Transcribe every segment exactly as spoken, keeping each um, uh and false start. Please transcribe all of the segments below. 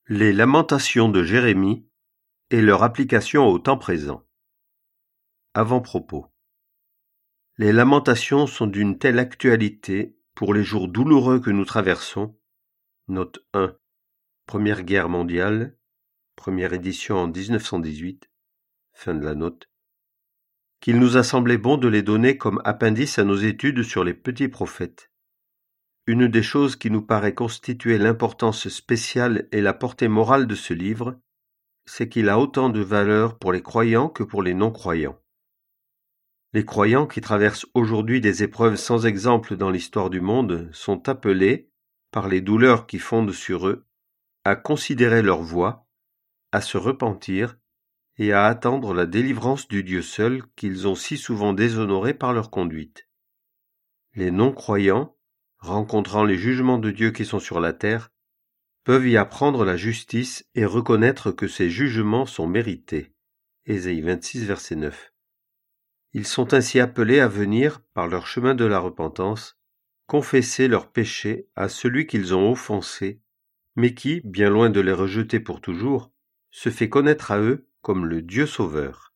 Les Lamentations de Jérémie et leur application au temps présent. Avant-propos. Les lamentations sont d'une telle actualité pour les jours douloureux que nous traversons. Note un. Première Guerre mondiale, première édition en dix-neuf cent dix-huit, fin de la note, qu'il nous a semblé bon de les donner comme appendice à nos études sur les petits prophètes. Une des choses qui nous paraît constituer l'importance spéciale et la portée morale de ce livre, c'est qu'il a autant de valeur pour les croyants que pour les non-croyants. Les croyants qui traversent aujourd'hui des épreuves sans exemple dans l'histoire du monde sont appelés, par les douleurs qui fondent sur eux, à considérer leur voie, à se repentir et à attendre la délivrance du Dieu seul qu'ils ont si souvent déshonoré par leur conduite. Les non-croyants, rencontrant les jugements de Dieu qui sont sur la terre, peuvent y apprendre la justice et reconnaître que ces jugements sont mérités. Ésaïe vingt-six, verset neuf. Ils sont ainsi appelés à venir, par leur chemin de la repentance, confesser leurs péchés à celui qu'ils ont offensé, mais qui, bien loin de les rejeter pour toujours, se fait connaître à eux comme le Dieu sauveur.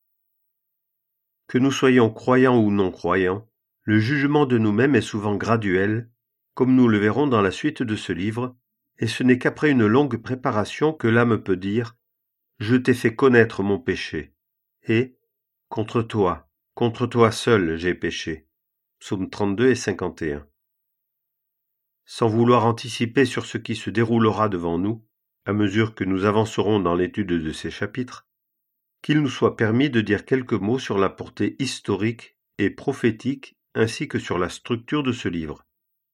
Que nous soyons croyants ou non-croyants, le jugement de nous-mêmes est souvent graduel, comme nous le verrons dans la suite de ce livre, et ce n'est qu'après une longue préparation que l'âme peut dire « Je t'ai fait connaître mon péché » et « Contre toi, contre toi seul j'ai péché » Psaume trente-deux et cinquante et un. Sans vouloir anticiper sur ce qui se déroulera devant nous, à mesure que nous avancerons dans l'étude de ces chapitres, qu'il nous soit permis de dire quelques mots sur la portée historique et prophétique ainsi que sur la structure de ce livre.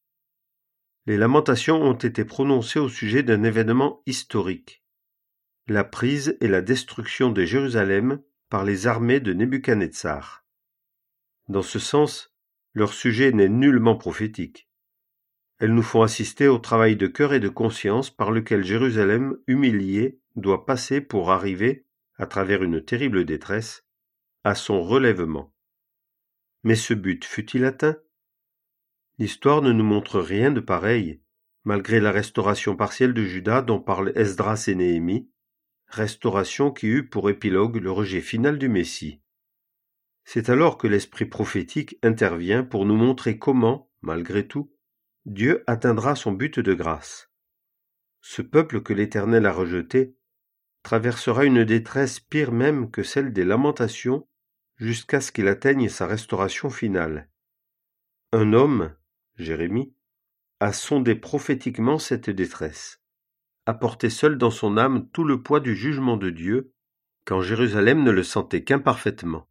Les lamentations ont été prononcées au sujet d'un événement historique, la prise et la destruction de Jérusalem par les armées de Nebuchadnezzar. Dans ce sens, leur sujet n'est nullement prophétique. Elles nous font assister au travail de cœur et de conscience par lequel Jérusalem, humiliée, doit passer pour arriver, à travers une terrible détresse, à son relèvement. Mais ce but fut-il atteint ? L'histoire ne nous montre rien de pareil, malgré la restauration partielle de Juda dont parlent Esdras et Néhémie, restauration qui eut pour épilogue le rejet final du Messie. C'est alors que l'esprit prophétique intervient pour nous montrer comment, malgré tout, Dieu atteindra son but de grâce. Ce peuple que l'Éternel a rejeté traversera une détresse pire même que celle des lamentations jusqu'à ce qu'il atteigne sa restauration finale. Un homme, Jérémie, a sondé prophétiquement cette détresse, a porté seul dans son âme tout le poids du jugement de Dieu, quand Jérusalem ne le sentait qu'imparfaitement.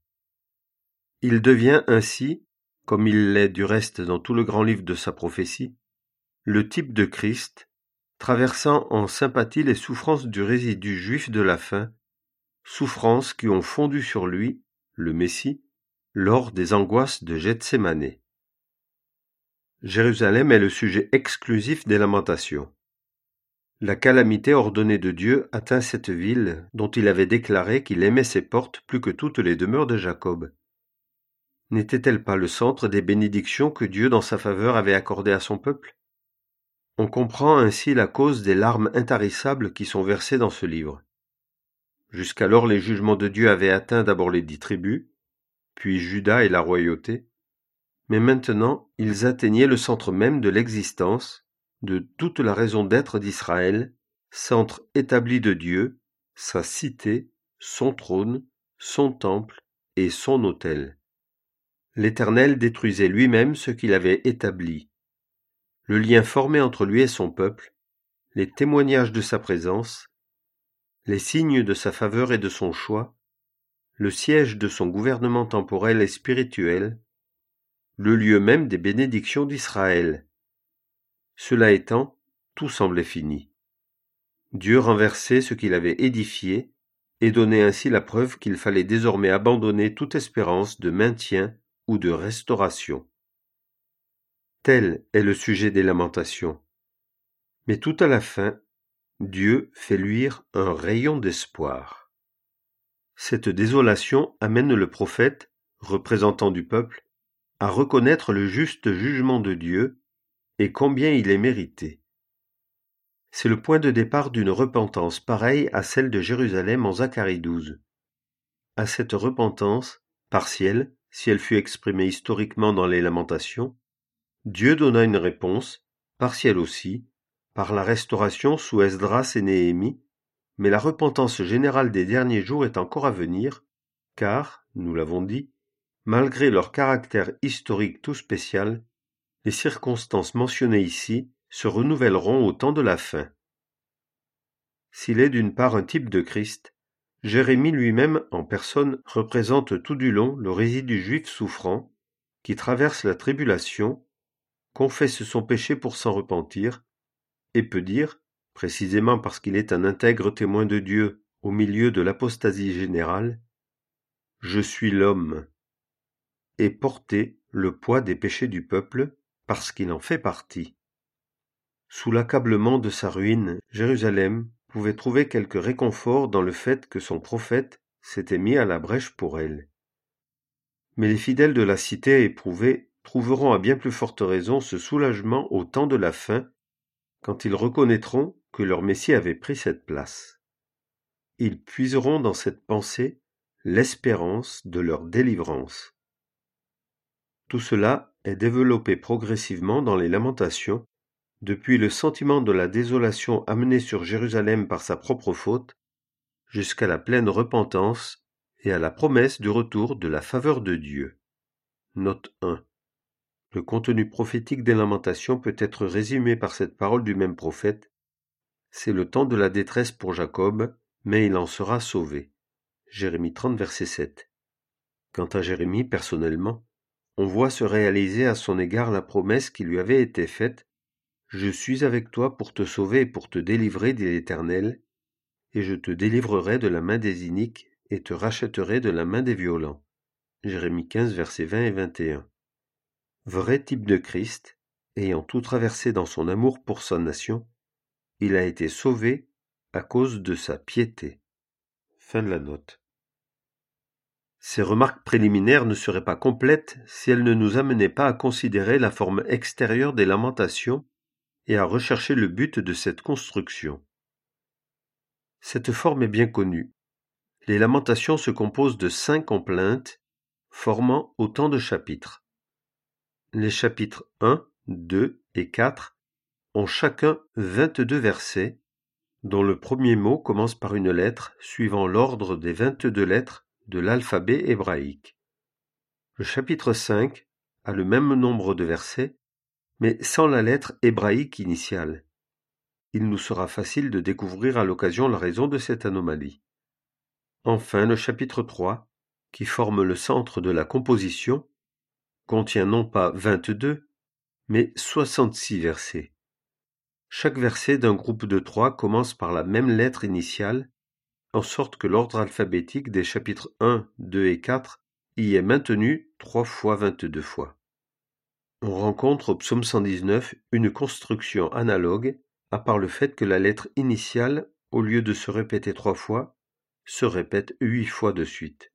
Il devient ainsi, comme il l'est du reste dans tout le grand livre de sa prophétie, le type de Christ, traversant en sympathie les souffrances du résidu juif de la fin, souffrances qui ont fondu sur lui, le Messie, lors des angoisses de Gethsémane. Jérusalem est le sujet exclusif des lamentations. La calamité ordonnée de Dieu atteint cette ville dont il avait déclaré qu'il aimait ses portes plus que toutes les demeures de Jacob. N'était-elle pas le centre des bénédictions que Dieu dans sa faveur avait accordées à son peuple ? On comprend ainsi la cause des larmes intarissables qui sont versées dans ce livre. Jusqu'alors les jugements de Dieu avaient atteint d'abord les dix tribus, puis Juda et la royauté, mais maintenant ils atteignaient le centre même de l'existence, de toute la raison d'être d'Israël, centre établi de Dieu, sa cité, son trône, son temple et son autel. L'Éternel détruisait lui-même ce qu'il avait établi. Le lien formé entre lui et son peuple, les témoignages de sa présence, les signes de sa faveur et de son choix, le siège de son gouvernement temporel et spirituel, le lieu même des bénédictions d'Israël. Cela étant, tout semblait fini. Dieu renversait ce qu'il avait édifié et donnait ainsi la preuve qu'il fallait désormais abandonner toute espérance de maintien ou de restauration. Tel est le sujet des lamentations. Mais tout à la fin, Dieu fait luire un rayon d'espoir. Cette désolation amène le prophète, représentant du peuple, à reconnaître le juste jugement de Dieu et combien il est mérité. C'est le point de départ d'une repentance pareille à celle de Jérusalem en Zacharie douze. À cette repentance, partielle, si elle fut exprimée historiquement dans les Lamentations, Dieu donna une réponse, partielle aussi, par la restauration sous Esdras et Néhémie, mais la repentance générale des derniers jours est encore à venir, car, nous l'avons dit, malgré leur caractère historique tout spécial, les circonstances mentionnées ici se renouvelleront au temps de la fin. S'il est d'une part un type de Christ, Jérémie lui-même en personne représente tout du long le résidu juif souffrant, qui traverse la tribulation, confesse son péché pour s'en repentir, et peut dire, précisément parce qu'il est un intègre témoin de Dieu au milieu de l'apostasie générale, « Je suis l'homme », et porter le poids des péchés du peuple parce qu'il en fait partie. Sous l'accablement de sa ruine, Jérusalem pouvait trouver quelque réconfort dans le fait que son prophète s'était mis à la brèche pour elle. Mais les fidèles de la cité éprouvée trouveront à bien plus forte raison ce soulagement au temps de la fin, quand ils reconnaîtront que leur Messie avait pris cette place. Ils puiseront dans cette pensée l'espérance de leur délivrance. Tout cela est développé progressivement dans les Lamentations, depuis le sentiment de la désolation amené sur Jérusalem par sa propre faute, jusqu'à la pleine repentance et à la promesse du retour de la faveur de Dieu. Note un. Le contenu prophétique des Lamentations peut être résumé par cette parole du même prophète. C'est le temps de la détresse pour Jacob, mais il en sera sauvé. Jérémie trente, verset sept. Quant à Jérémie, personnellement, on voit se réaliser à son égard la promesse qui lui avait été faite. Je suis avec toi pour te sauver et pour te délivrer, dit l'Éternel, et je te délivrerai de la main des iniques et te rachèterai de la main des violents. Jérémie quinze, versets vingt et vingt et un. Vrai type de Christ, ayant tout traversé dans son amour pour sa nation, il a été sauvé à cause de sa piété. Fin de la note. Ces remarques préliminaires ne seraient pas complètes si elles ne nous amenaient pas à considérer la forme extérieure des Lamentations et à rechercher le but de cette construction. Cette forme est bien connue. Les Lamentations se composent de cinq complaintes, formant autant de chapitres. Les chapitres un, deux et quatre ont chacun vingt-deux versets, dont le premier mot commence par une lettre suivant l'ordre des vingt-deux lettres de l'alphabet hébraïque. Le chapitre cinq a le même nombre de versets, mais sans la lettre hébraïque initiale. Il nous sera facile de découvrir à l'occasion la raison de cette anomalie. Enfin, le chapitre trois, qui forme le centre de la composition, contient non pas vingt-deux, mais soixante-six versets. Chaque verset d'un groupe de trois commence par la même lettre initiale, en sorte que l'ordre alphabétique des chapitres un, deux et quatre y est maintenu trois fois vingt-deux fois. On rencontre au psaume cent dix-neuf une construction analogue, à part le fait que la lettre initiale, au lieu de se répéter trois fois, se répète huit fois de suite.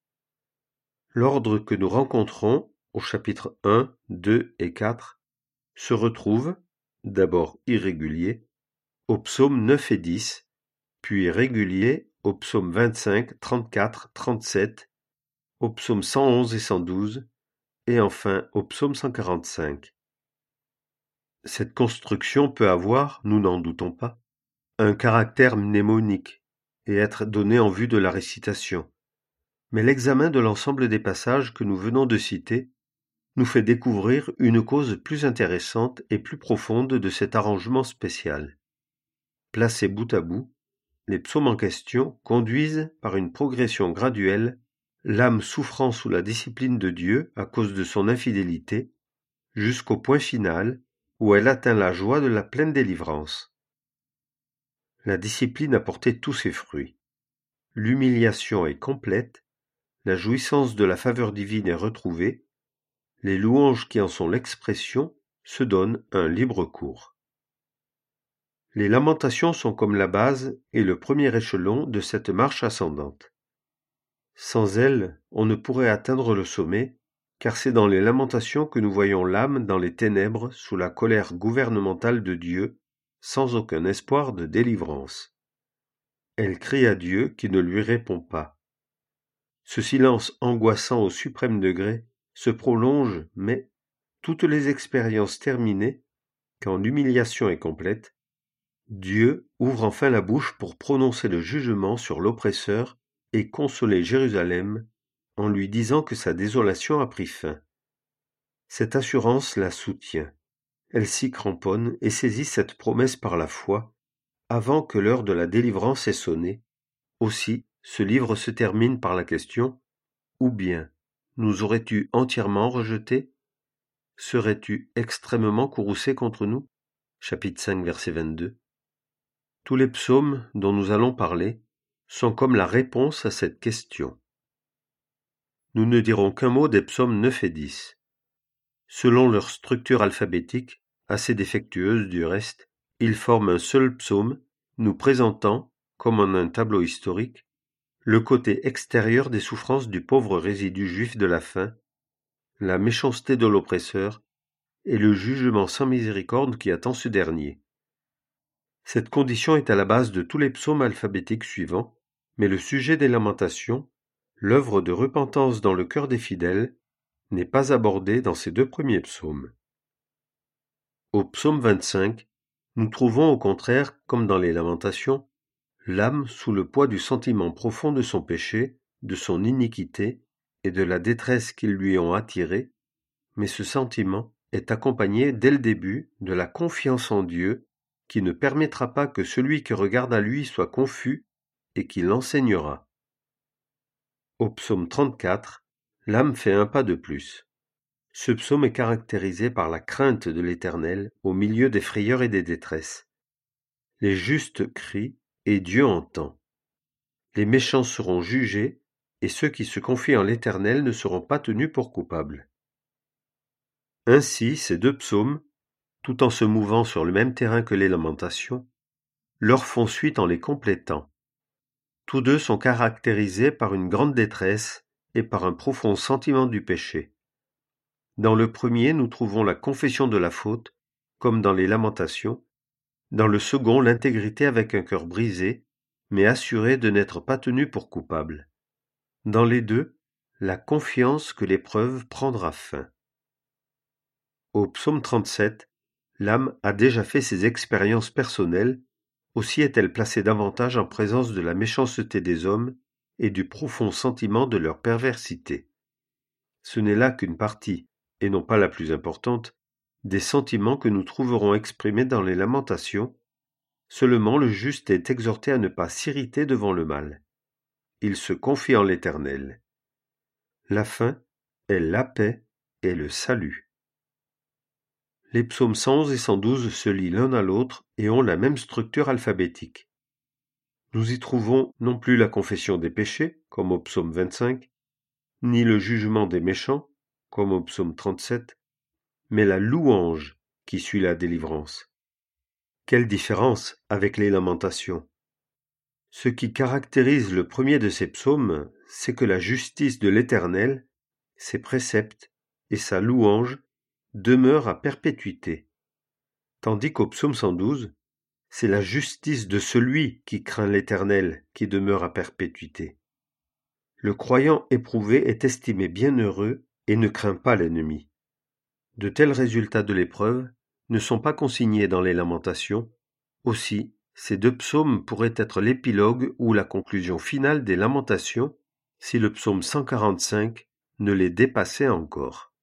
L'ordre que nous rencontrons au chapitre un, deux et quatre se retrouve, d'abord irrégulier, au psaume neuf et dix, puis régulier au psaume vingt-cinq, trente-quatre, trente-sept, au psaume cent onze et cent douze, et enfin au psaume cent quarante-cinq. Cette construction peut avoir, nous n'en doutons pas, un caractère mnémonique et être donnée en vue de la récitation. Mais l'examen de l'ensemble des passages que nous venons de citer nous fait découvrir une cause plus intéressante et plus profonde de cet arrangement spécial. Placés bout à bout, les psaumes en question conduisent par une progression graduelle l'âme souffrant sous la discipline de Dieu à cause de son infidélité, jusqu'au point final où elle atteint la joie de la pleine délivrance. La discipline a porté tous ses fruits. L'humiliation est complète, la jouissance de la faveur divine est retrouvée, les louanges qui en sont l'expression se donnent un libre cours. Les lamentations sont comme la base et le premier échelon de cette marche ascendante. Sans elles, on ne pourrait atteindre le sommet, car c'est dans les lamentations que nous voyons l'âme dans les ténèbres sous la colère gouvernementale de Dieu, sans aucun espoir de délivrance. Elle crie à Dieu qui ne lui répond pas. Ce silence angoissant au suprême degré se prolonge, mais, toutes les expériences terminées, quand l'humiliation est complète, Dieu ouvre enfin la bouche pour prononcer le jugement sur l'oppresseur et consoler Jérusalem en lui disant que sa désolation a pris fin. Cette assurance la soutient. Elle s'y cramponne et saisit cette promesse par la foi, avant que l'heure de la délivrance ait sonné. Aussi, ce livre se termine par la question « Ou bien, nous aurais-tu entièrement rejetés? Serais-tu extrêmement courroucé contre nous ?» Chapitre cinq, verset vingt-deux. Tous les psaumes dont nous allons parler sont comme la réponse à cette question. Nous ne dirons qu'un mot des psaumes neuf et dix. Selon leur structure alphabétique, assez défectueuse du reste, ils forment un seul psaume, nous présentant, comme en un tableau historique, le côté extérieur des souffrances du pauvre résidu juif de la faim, la méchanceté de l'oppresseur et le jugement sans miséricorde qui attend ce dernier. Cette condition est à la base de tous les psaumes alphabétiques suivants, mais le sujet des lamentations, l'œuvre de repentance dans le cœur des fidèles, n'est pas abordé dans ces deux premiers psaumes. Au psaume vingt-cinq, nous trouvons au contraire, comme dans les lamentations, l'âme sous le poids du sentiment profond de son péché, de son iniquité et de la détresse qu'ils lui ont attirée, mais ce sentiment est accompagné dès le début de la confiance en Dieu qui ne permettra pas que celui qui regarde à lui soit confus et qui l'enseignera. Au psaume trente-quatre, l'âme fait un pas de plus. Ce psaume est caractérisé par la crainte de l'Éternel au milieu des frayeurs et des détresses. Les justes crient et Dieu entend. Les méchants seront jugés et ceux qui se confient en l'Éternel ne seront pas tenus pour coupables. Ainsi, ces deux psaumes, tout en se mouvant sur le même terrain que les lamentations, leur font suite en les complétant. Tous deux sont caractérisés par une grande détresse et par un profond sentiment du péché. Dans le premier, nous trouvons la confession de la faute, comme dans les lamentations. Dans le second, l'intégrité avec un cœur brisé, mais assuré de n'être pas tenu pour coupable. Dans les deux, la confiance que l'épreuve prendra fin. Au psaume trente-sept, l'âme a déjà fait ses expériences personnelles, aussi est-elle placée davantage en présence de la méchanceté des hommes et du profond sentiment de leur perversité. Ce n'est là qu'une partie, et non pas la plus importante, des sentiments que nous trouverons exprimés dans les lamentations. Seulement le juste est exhorté à ne pas s'irriter devant le mal. Il se confie en l'Éternel. La fin est la paix et le salut. Les psaumes cent onze et cent douze se lient l'un à l'autre et ont la même structure alphabétique. Nous y trouvons non plus la confession des péchés, comme au psaume vingt-cinq, ni le jugement des méchants, comme au psaume trente-sept, mais la louange qui suit la délivrance. Quelle différence avec les lamentations! Ce qui caractérise le premier de ces psaumes, c'est que la justice de l'Éternel, ses préceptes et sa louange demeurent à perpétuité, tandis qu'au psaume cent douze, c'est la justice de celui qui craint l'Éternel qui demeure à perpétuité. Le croyant éprouvé est estimé bienheureux et ne craint pas l'ennemi. De tels résultats de l'épreuve ne sont pas consignés dans les lamentations. Aussi, ces deux psaumes pourraient être l'épilogue ou la conclusion finale des lamentations si le psaume cent quarante-cinq ne les dépassait encore.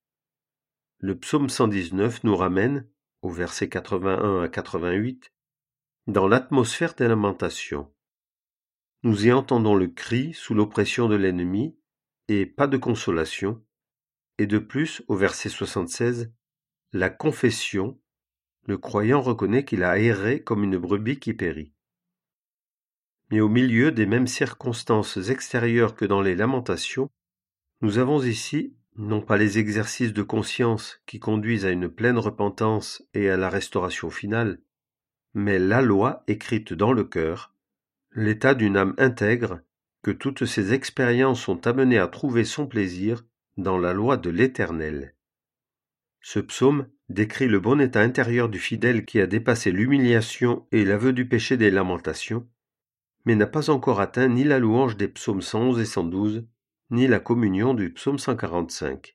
Le psaume cent dix-neuf nous ramène, au verset quatre-vingt-un à quatre-vingt-huit, dans l'atmosphère des lamentations. Nous y entendons le cri sous l'oppression de l'ennemi et pas de consolation, et de plus, au verset soixante-seize, la confession, le croyant reconnaît qu'il a erré comme une brebis qui périt. Mais au milieu des mêmes circonstances extérieures que dans les lamentations, nous avons ici non pas les exercices de conscience qui conduisent à une pleine repentance et à la restauration finale, mais la loi écrite dans le cœur, l'état d'une âme intègre que toutes ces expériences ont amené à trouver son plaisir dans la loi de l'Éternel. Ce psaume décrit le bon état intérieur du fidèle qui a dépassé l'humiliation et l'aveu du péché des lamentations, mais n'a pas encore atteint ni la louange des psaumes cent onze et cent douze, ni la communion du psaume cent quarante-cinq.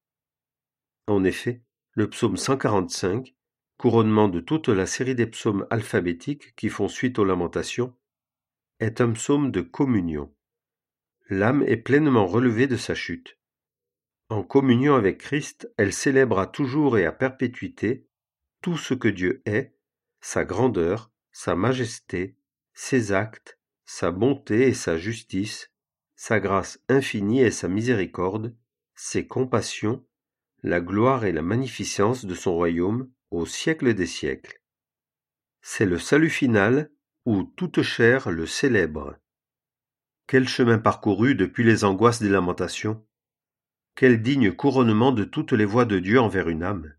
En effet, le psaume cent quarante-cinq, couronnement de toute la série des psaumes alphabétiques qui font suite aux lamentations, est un psaume de communion. L'âme est pleinement relevée de sa chute. En communion avec Christ, elle célèbre à toujours et à perpétuité tout ce que Dieu est, sa grandeur, sa majesté, ses actes, sa bonté et sa justice, sa grâce infinie et sa miséricorde, ses compassions, la gloire et la magnificence de son royaume au siècle des siècles. C'est le salut final où toute chair le célèbre. Quel chemin parcouru depuis les angoisses des lamentations! Quel digne couronnement de toutes les voies de Dieu envers une âme!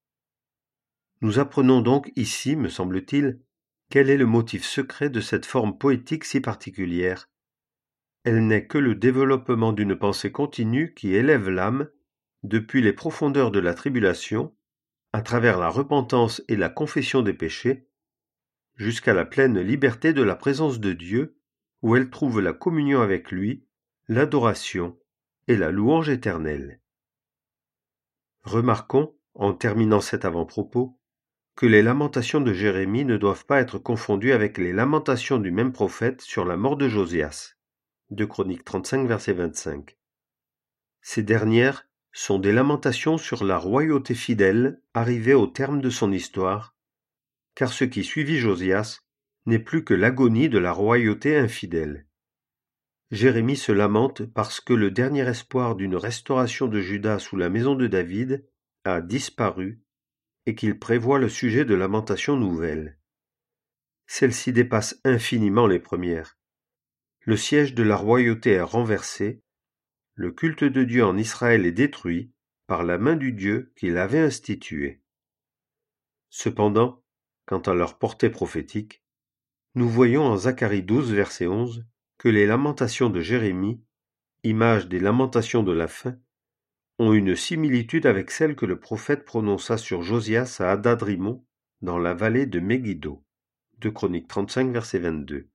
Nous apprenons donc ici, me semble-t-il, quel est le motif secret de cette forme poétique si particulière. Elle n'est que le développement d'une pensée continue qui élève l'âme depuis les profondeurs de la tribulation, à travers la repentance et la confession des péchés, jusqu'à la pleine liberté de la présence de Dieu, où elle trouve la communion avec lui, l'adoration et la louange éternelle. Remarquons, en terminant cet avant-propos, que les lamentations de Jérémie ne doivent pas être confondues avec les lamentations du même prophète sur la mort de Josias. deux Chroniques trente-cinq, verset vingt-cinq. Ces dernières sont des lamentations sur la royauté fidèle arrivée au terme de son histoire, car ce qui suivit Josias n'est plus que l'agonie de la royauté infidèle. Jérémie se lamente parce que le dernier espoir d'une restauration de Juda sous la maison de David a disparu et qu'il prévoit le sujet de lamentations nouvelles. Celles-ci dépassent infiniment les premières. Le siège de la royauté est renversé, le culte de Dieu en Israël est détruit par la main du Dieu qui l'avait institué. Cependant, quant à leur portée prophétique, nous voyons en Zacharie douze, verset onze, que les lamentations de Jérémie, image des lamentations de la fin, ont une similitude avec celles que le prophète prononça sur Josias à Hadad-Rimon dans la vallée de Megiddo. deux Chroniques trente-cinq, verset vingt-deux.